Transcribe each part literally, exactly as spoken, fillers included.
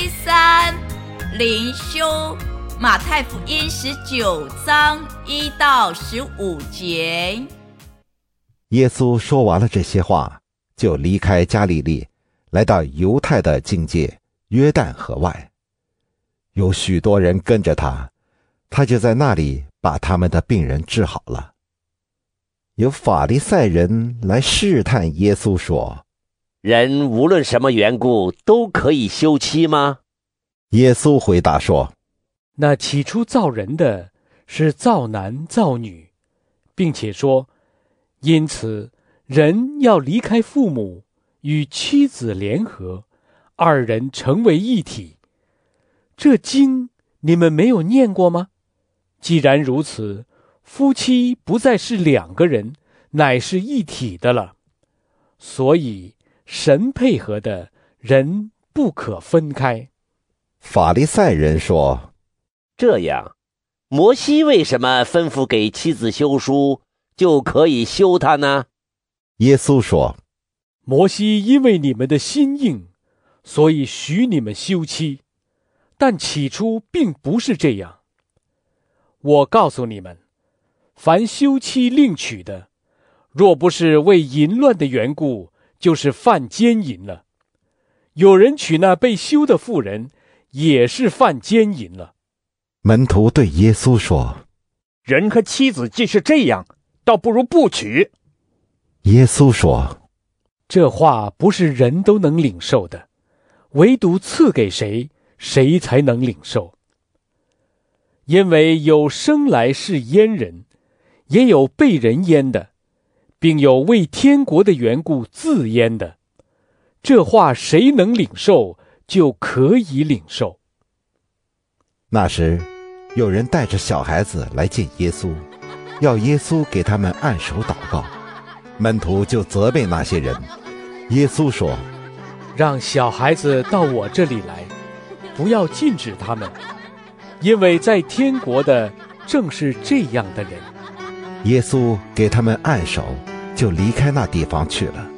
三灵修，马太福音十九章一到十五节。 耶稣说完了这些话，就离开加利利，来到犹太的境界约旦河外。有许多人跟着他，他就在那里把他们的病人治好了。有法利赛人来试探耶稣说， 人无论什么缘故都可以休妻吗？ 耶稣回答说， 那起初造人的是造男造女，并且说，因此人要离开父母，与妻子联合，二人成为一体。这经你们没有念过吗？既然如此，夫妻不再是两个人，乃是一体的了。所以神配合的，人不可分开。 法利赛人说， 这样，摩西为什么吩咐给妻子休书，就可以休她呢？ 耶稣说， 摩西因为你们的心硬，所以许你们休妻，但起初并不是这样。我告诉你们，凡休妻另娶的，若不是为淫乱的缘故，就是犯奸淫了。有人娶那被休的妇人，也是犯奸淫了。 门徒对耶稣说， 人和妻子既是这样，倒不如不娶。 耶稣说， 这话不是人都能领受的，唯独赐给谁，谁才能领受。因为有生来是阉人，也有被人阉的，并有为天国的缘故自阉的。这话谁能领受，就可以领受。 那时，有人带着小孩子来见耶稣，要耶稣给他们按手祷告。门徒就责备那些人。耶稣说， 让小孩子到我这里来，不要禁止他们，因为在天国的正是这样的人。 耶稣给他们按手，就离开那地方去了。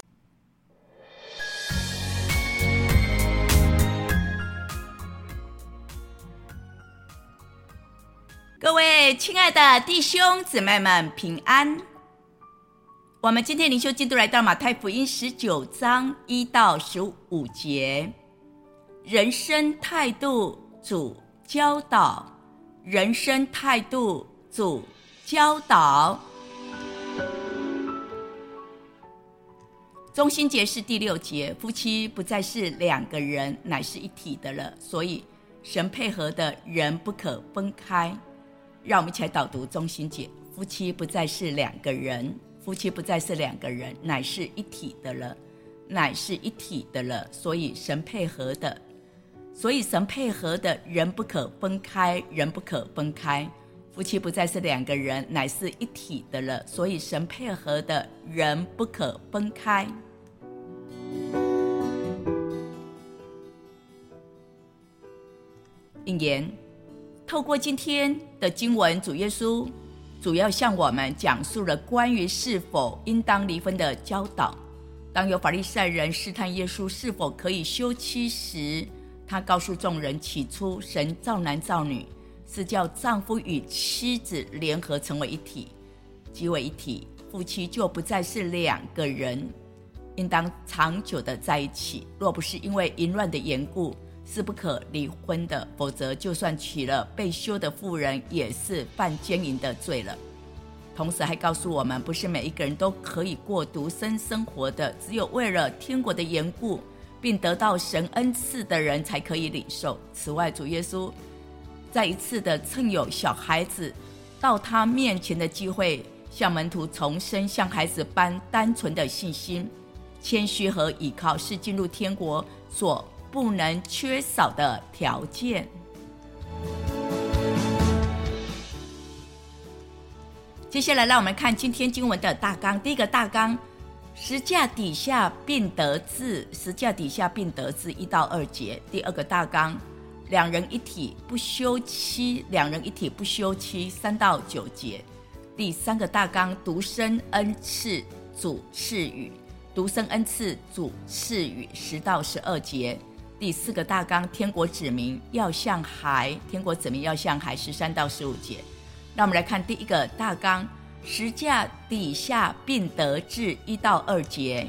各位亲爱的弟兄姊妹们平安。我们今天灵修进度来到马太福音十九章一到十五节。人生态度主教导，人生态度主教导。中心节是第六节，夫妻不再是两个人，乃是一体的了，所以神配合的，人不可分开。让我们一起来导读中心节，夫妻不再是两个人，夫妻不再是两个人，乃是一体的了，乃是一体的了，所以神配合的，所以神配合的，人不可分开，人不可分开。夫妻不再是两个人，乃是一体的了，所以神配合的，人不可分开。引言，透过今天的经文，主耶稣主要向我们讲述了关于是否应当离婚的教导。当有法利赛人试探耶稣是否可以休妻时，他告诉众人，起初神造男造女，是叫丈夫与妻子联合成为一体，即为一体，夫妻就不再是两个人，应当长久的在一起。若不是因为淫乱的缘故，是不可离婚的，否则就算娶了被休的妇人，也是犯奸淫的罪了。同时还告诉我们，不是每一个人都可以过独身生活的，只有为了天国的缘故，并得到神恩赐的人才可以领受。此外，主耶稣再一次的趁有小孩子到他面前的机会，向门徒重申像孩子般单纯的信心、谦虚和倚靠，是进入天国所不能缺少的条件。接下来让我们看今天经文的大纲。第一个大纲，十架底下并得治，十架底下并得治一到二节。第二个大纲，两人一体不休妻，两人一体不休妻三到九节。第三个大纲，独生恩赐主赐予，独生恩赐主赐予十到十二节。 第四个大纲，天国子民要像孩，天国子民要像孩，十三到十五节。让我们来看第一个大纲，十架底下并得治，一到二节。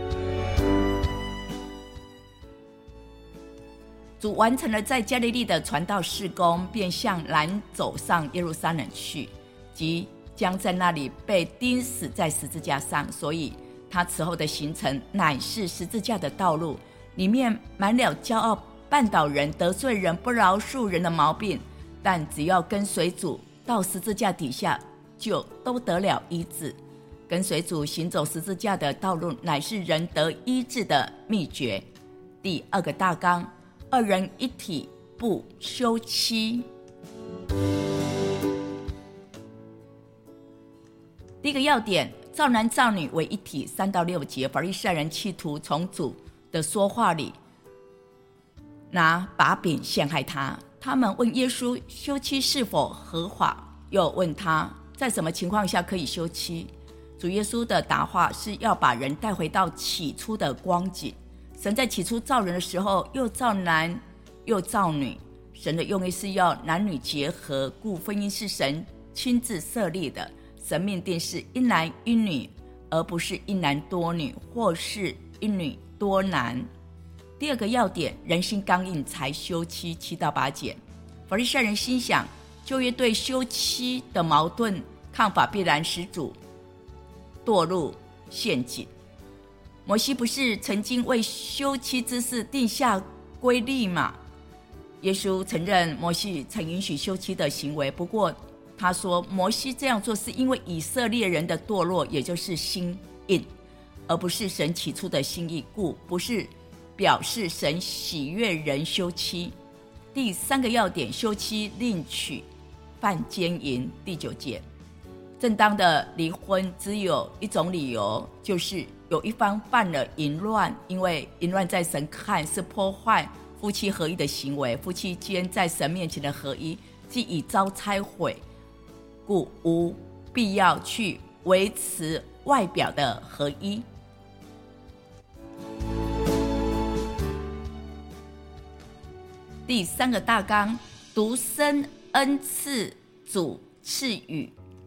主完成了在加利利的传道事工，便向南走上耶路撒冷去，即将在那里被钉死在十字架上，所以他此后的行程乃是十字架的道路，里面满了骄傲、绊倒人、得罪人、不饶恕人的毛病，但只要跟随主到十字架底下，就都得了医治。跟随主行走十字架的道路，乃是人得医治的秘诀。第二个大纲，二人一体，不休妻。第一个要点，造男造女为一体，三到六节。法利赛人企图从主的说话里拿把柄陷害他。他们问耶稣休妻是否合法，又问他在什么情况下可以休妻。主耶稣的答话是要把人带回到起初的光景。神在起初造人的时候，又造男又造女。神的用意是要男女结合，故婚姻是神亲自设立的。神命定是一男一女，而不是一男多女，或是一女多男。第二个要点，人心刚硬才休妻，七到八节。法利赛人心想，旧约对休妻的矛盾看法必然使主堕入陷阱。摩西不是曾经为休妻之事定下规律吗？耶稣承认摩西曾允许休妻的行为，不过他说摩西这样做是因为以色列人的堕落，也就是心硬，而不是神起初的心意，故不是表示神喜悦人休妻。第三个要点，休妻另娶犯奸淫，第九节。正当的离婚只有一种理由，就是有一方犯了淫乱，因为淫乱在神看是破坏夫妻合一的行为，夫妻间在神面前的合一既已遭拆毁，故无必要去维持外表的合一。第三个大纲，独生恩赐主赐予。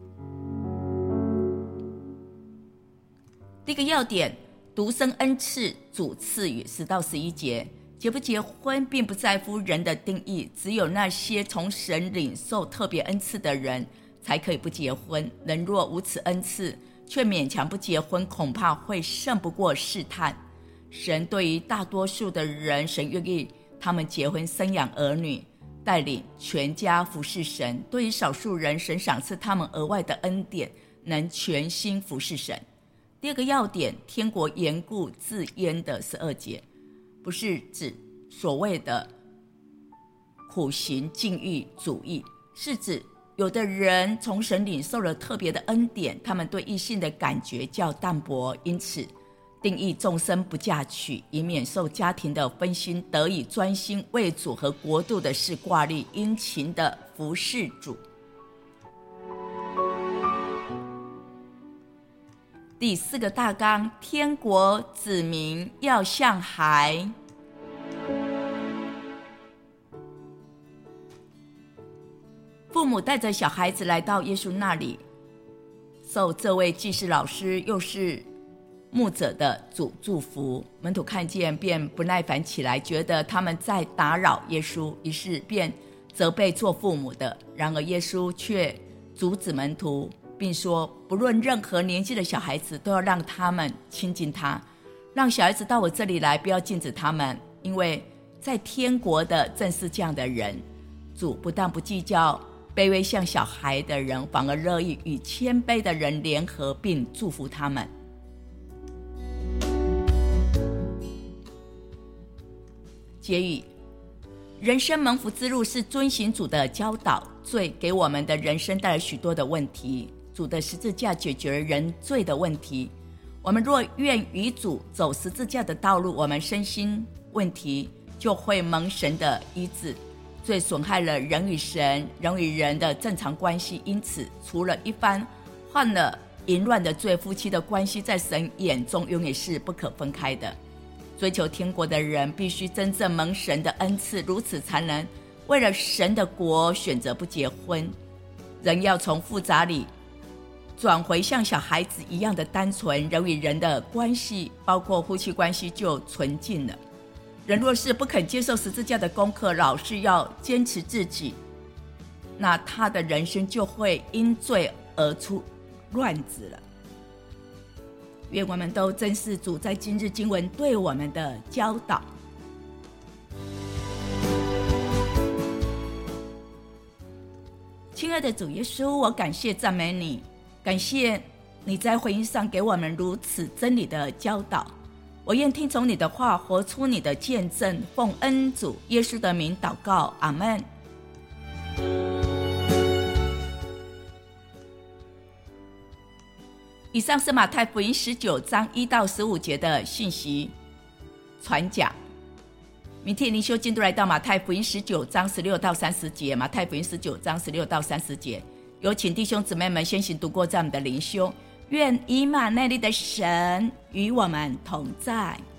第一个要点，独生恩赐主赐予，十到十一节。结不结婚并不在乎人的定义，只有那些从神领受特别恩赐的人才可以不结婚。人若无此恩赐却勉强不结婚，恐怕会胜不过试探。神对于大多数的人，神愿意他们结婚生养儿女，带领全家服侍神。对于少数人，神赏赐他们额外的恩典，能全心服侍神。第二个要点，天国严固自焉的十二节，不是指所谓的苦行禁欲主义，是指有的人从神领受了特别的恩典，他们对异性的感觉较淡薄，因此定义终身不嫁娶，以免受家庭的分心，得以专心为主和国度的事挂虑，殷勤的服侍主。第四个大纲，天国子民要像孩。父母带着小孩子来到耶稣那里，受这位既是老师又是牧者的主祝福。门徒看见便不耐烦起来，觉得他们在打扰耶稣，于是便责备做父母的。然而耶稣却阻止门徒，并说不论任何年纪的小孩子都要让他们亲近他，让小孩子到我这里来，不要禁止他们，因为在天国的正是这样的人。主不但不计较卑微像小孩的人，反而乐意与谦卑的人联合，并祝福他们。结语，人生蒙福之路是遵行主的教导，罪给我们的人生带来许多的问题，主的十字架解决了人罪的问题。我们若愿与主走十字架的道路，我们身心问题就会蒙神的医治。罪损害了人与神、人与人的正常关系，因此除了一番犯了淫乱的罪，夫妻的关系在神眼中永远是不可分开的。 追求天国的人必须真正蒙神的恩赐，如此才能为了神的国选择不结婚。人要从复杂里转回像小孩子一样的单纯，人与人的关系，包括夫妻关系就纯净了。人若是不肯接受十字架的功课，老是要坚持自己，那他的人生就会因罪而出乱子了。愿我们都珍视主在今日经文对我们的教导。亲爱的主耶稣，我感谢赞美你，感谢你在福音上给我们如此真理的教导。我愿听从你的话，活出你的见证，奉恩主耶稣的名祷告，阿们。以上是马太福音十九章一到十五节的信息传讲。明天灵修进度来到马太福音十九章十六到三十节，马太福音十九章十六到三十节，有请弟兄姊妹们先行读过这样的灵修。愿以马内利的神与我们同在。